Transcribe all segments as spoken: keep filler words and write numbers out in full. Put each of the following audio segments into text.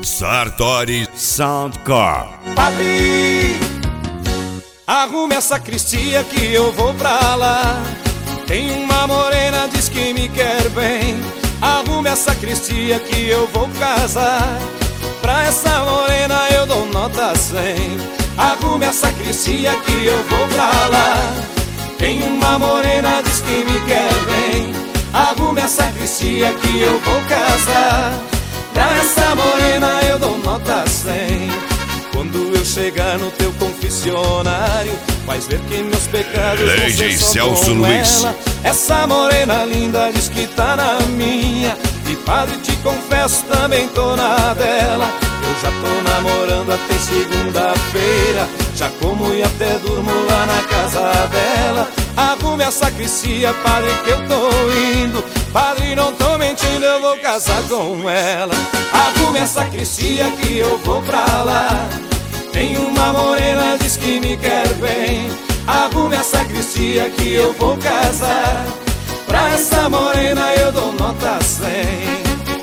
Sartori Soundcore. Padre, arrume essa sacristia que eu vou pra lá. Tem uma morena, diz que me quer bem. Arrume essa sacristia que eu vou casar. Pra essa morena eu dou nota cem. Arrume essa sacristia que eu vou pra lá. Tem uma morena, diz que me quer bem. Arrume essa sacristia que eu vou casar. Pra essa morena eu dou nota cem. Quando eu chegar no teu confessionário, vais ver que meus pecados vão ser só Celso com Luiz. ela. Essa morena linda diz que tá na minha. E padre, te confesso, também tô na dela. Eu já tô namorando até segunda-feira. Já como e até durmo lá na casa dela. Arrume a sacristia, padre, que eu tô indo. Padre, não tô mentindo, eu vou casar com ela. Arrume a sacristia que eu vou pra lá. Tem uma morena, diz que me quer bem. Arrume a sacristia que eu vou casar. Pra essa morena eu dou nota cem.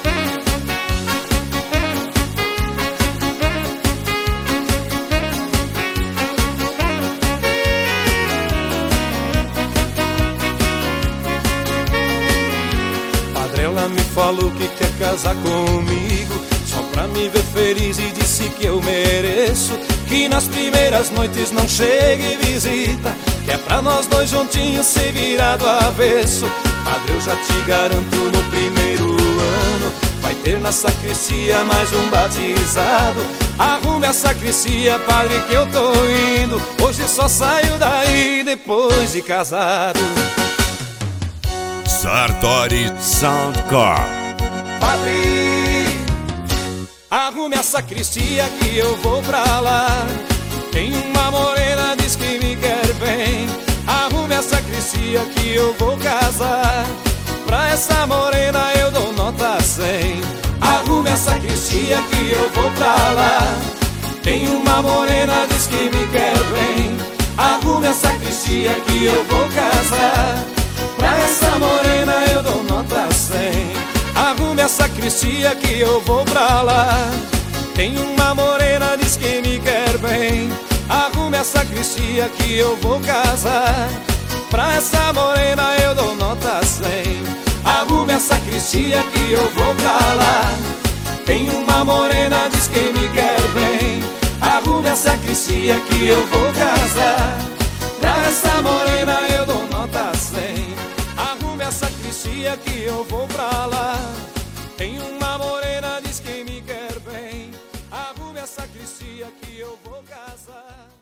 Ela me falou que quer casar comigo, só pra me ver feliz, e disse que eu mereço. Que nas primeiras noites não chegue visita, que é pra nós dois juntinhos se virar do avesso. Padre, eu já te garanto, no primeiro ano vai ter na sacristia mais um batizado. Arrume a sacristia, padre, que eu tô indo. Hoje só saio daí depois de casado. Sartori Soundcore. Padre, arrume a sacristia que eu vou pra lá. Tem uma morena, diz que me quer bem. Arrume a sacristia que eu vou casar. Pra essa morena eu dou nota cem. Arrume a sacristia que eu vou pra lá. Tem uma morena, diz que me quer bem. Arrume a sacristia que eu vou casar. Pra essa morena eu dou nota cem. Arrume a sacristia que eu vou pra lá. Tem uma morena, diz que me quer bem. Arrume a sacristia que eu vou casar. Pra essa morena eu dou nota cem. Arrume a sacristia que eu vou pra lá. Tem uma morena, diz que me quer bem. Arrume a sacristia que eu vou casar. Pra essa morena eu dou nota cem. Arrume a sacristia que eu vou pra lá. Tem uma morena, diz que me quer bem. Arrume a sacristia que eu vou casar.